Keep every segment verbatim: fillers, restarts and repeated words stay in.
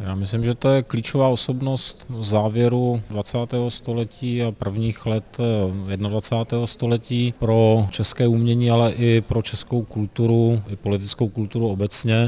Já myslím, že to je klíčová osobnost závěru dvacátého století a prvních let dvacátého století pro české umění, ale i pro českou kulturu, i politickou kulturu obecně.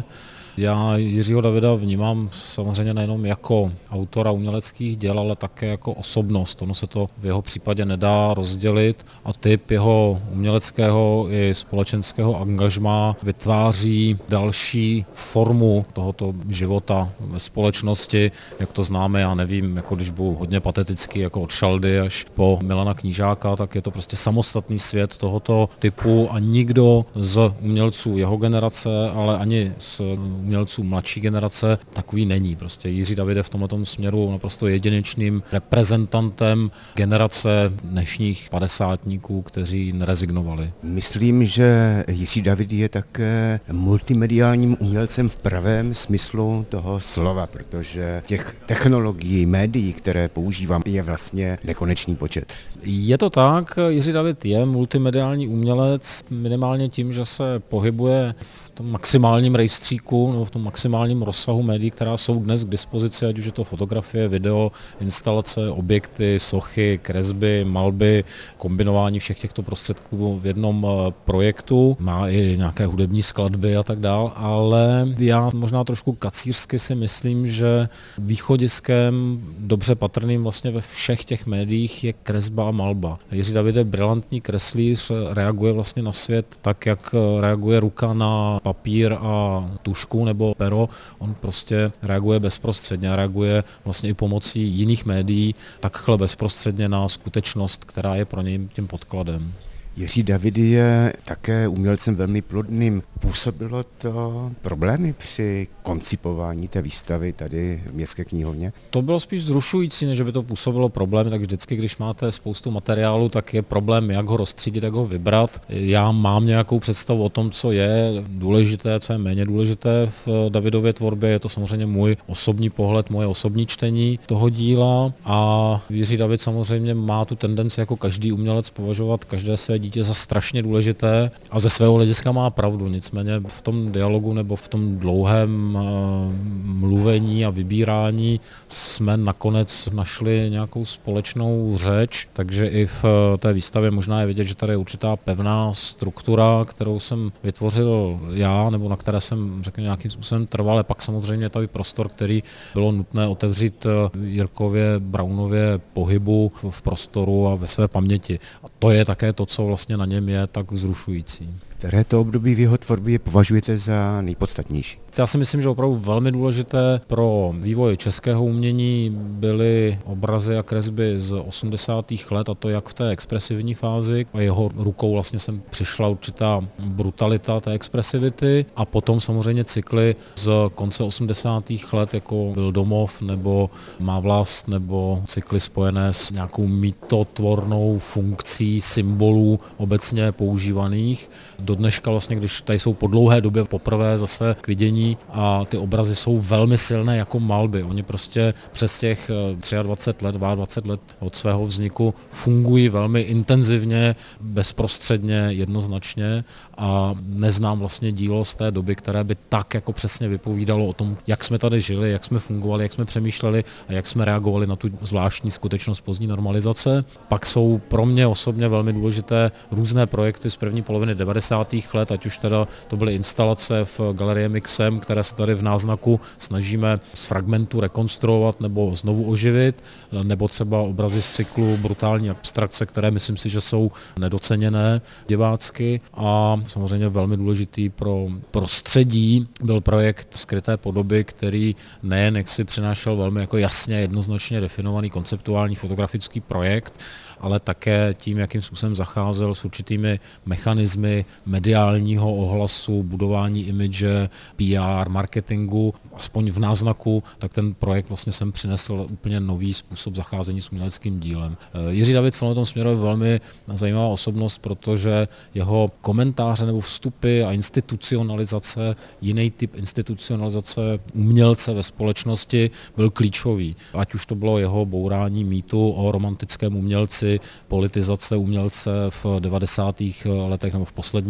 Já Jiřího Davida vnímám samozřejmě nejenom jako autora uměleckých děl, ale také jako osobnost. Ono se to v jeho případě nedá rozdělit a typ jeho uměleckého i společenského angažmá vytváří další formu tohoto života ve společnosti, jak to známe, já nevím, jako když budu hodně patetický, jako od Šaldy až po Milana Knížáka, tak je to prostě samostatný svět tohoto typu a nikdo z umělců jeho generace, ale ani z umělců mladší generace takový není. Prostě Jiří David je v tomto směru naprosto jedinečným reprezentantem generace dnešních padesátníků, kteří nerezignovali. Myslím, že Jiří David je také multimediálním umělcem v pravém smyslu toho slova, protože těch technologií, médií, které používám, je vlastně nekonečný počet. Je to tak, Jiří David je multimediální umělec, minimálně tím, že se pohybuje v tom maximálním rejstříku nebo v tom maximálním rozsahu médií, která jsou dnes k dispozici, ať už je to fotografie, video, instalace, objekty, sochy, kresby, malby, kombinování všech těchto prostředků v jednom projektu. Má i nějaké hudební skladby a tak dál, ale já možná trošku kacířsky si myslím, že východiskem dobře patrným vlastně ve všech těch médiích je kresba a malba. Jiří David je brilantní kreslíř, reaguje vlastně na svět tak, jak reaguje ruka na papír a tušku nebo pero. On prostě reaguje bezprostředně, reaguje vlastně i pomocí jiných médií takhle bezprostředně na skutečnost, která je pro něj tím podkladem. Jiří David je také umělcem velmi plodným. Působilo to problémy při koncipování té výstavy tady v Městské knihovně? To bylo spíš zrušující, než by to působilo problémy, tak vždycky, když máte spoustu materiálu, tak je problém, jak ho rozstřídit, jak ho vybrat. Já mám nějakou představu o tom, co je důležité, co je méně důležité v Davidově tvorbě. Je to samozřejmě můj osobní pohled, moje osobní čtení toho díla a Jiří David samozřejmě má tu tendenci jako každý umělec považovat každé své dítě za strašně důležité a ze svého hlediska má pravdu. Nicméně v tom dialogu nebo v tom dlouhém mluvení a vybírání jsme nakonec našli nějakou společnou řeč, takže i v té výstavě možná je vidět, že tady je určitá pevná struktura, kterou jsem vytvořil já, nebo na které jsem, řekněme, nějakým způsobem trval, ale pak samozřejmě tady prostor, který bylo nutné otevřít Jirkově Braunově pohybu v prostoru a ve své paměti. A to je také to, co vlastně na něm je tak vzrušující. Které to období v jeho tvorbě považujete za nejpodstatnější? Já si myslím, že opravdu velmi důležité pro vývoj českého umění byly obrazy a kresby z osmdesátých let, a to jak v té expresivní fázi. A jeho rukou vlastně sem přišla určitá brutalita té expresivity a potom samozřejmě cykly z konce osmdesátých let, jako Byl domov nebo Má vlast, nebo cykly spojené s nějakou mýtotvornou funkcí symbolů obecně používaných. Do dneška vlastně, když tady jsou po dlouhé době poprvé zase k vidění a ty obrazy jsou velmi silné jako malby. Oni prostě přes těch dvacet tři let, dvacet dva let od svého vzniku fungují velmi intenzivně, bezprostředně, jednoznačně a neznám vlastně dílo z té doby, které by tak jako přesně vypovídalo o tom, jak jsme tady žili, jak jsme fungovali, jak jsme přemýšleli a jak jsme reagovali na tu zvláštní skutečnost pozdní normalizace. Pak jsou pro mě osobně velmi důležité různé projekty z první poloviny devadesátých let, ať už teda to byly instalace v galerii Mixem, které se tady v náznaku snažíme z fragmentů rekonstruovat nebo znovu oživit, nebo třeba obrazy z cyklu Brutální abstrakce, které myslím si, že jsou nedoceněné divácky a samozřejmě velmi důležitý pro prostředí byl projekt Skryté podoby, který nejen jak si přinášel velmi jako jasně, jednoznačně definovaný konceptuální fotografický projekt, ale také tím, jakým způsobem zacházel s určitými mechanismy mediálního ohlasu, budování imidže, P R, marketingu, aspoň v náznaku, tak ten projekt vlastně sem přinesl úplně nový způsob zacházení s uměleckým dílem. Jiří David v tomto směru je velmi zajímavá osobnost, protože jeho komentáře nebo vstupy a institucionalizace, jiný typ institucionalizace umělce ve společnosti byl klíčový. Ať už to bylo jeho bourání mýtu o romantickém umělci, politizace umělce v devadesátých letech nebo v poslední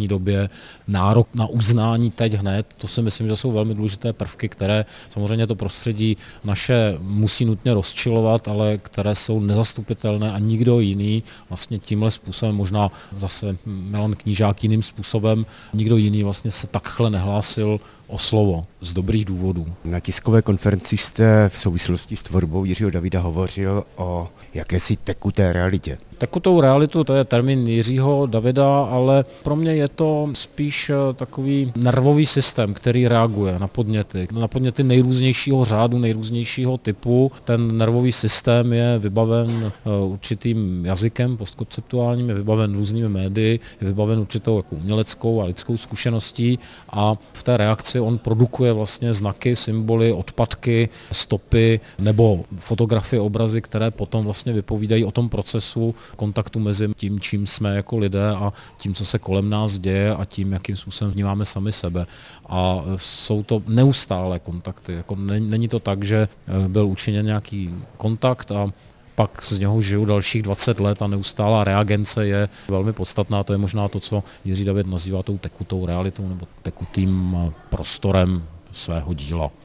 dnešní době, nárok na uznání teď hned, to si myslím, že jsou velmi důležité prvky, které samozřejmě to prostředí naše musí nutně rozčilovat, ale které jsou nezastupitelné a nikdo jiný vlastně tímhle způsobem, možná zase Milan Knížák jiným způsobem, nikdo jiný vlastně se takhle nehlásil o slovo z dobrých důvodů. Na tiskové konferenci jste v souvislosti s tvorbou Jiřího Davida hovořil o jakési tekuté realitě. Tekutou realitu, to je termín Jiřího Davida, ale pro mě je to spíš takový nervový systém, který reaguje na podněty. Na podněty nejrůznějšího řádu, nejrůznějšího typu. Ten nervový systém je vybaven určitým jazykem postkonceptuálním, je vybaven různými médii, je vybaven určitou jako uměleckou a lidskou zkušeností a v té reakci on produkuje vlastně znaky, symboly, odpadky, stopy nebo fotografie, obrazy, které potom vlastně vypovídají o tom procesu kontaktu mezi tím, čím jsme jako lidé a tím, co se kolem nás děje a tím, jakým způsobem vnímáme sami sebe. A jsou to neustálé kontakty. Jako není to tak, že byl učiněn nějaký kontakt a pak z něho žiju dalších dvacet let a neustálá reagence je velmi podstatná. To je možná to, co Jiří David nazývá tou tekutou realitou nebo tekutým prostorem svého díla.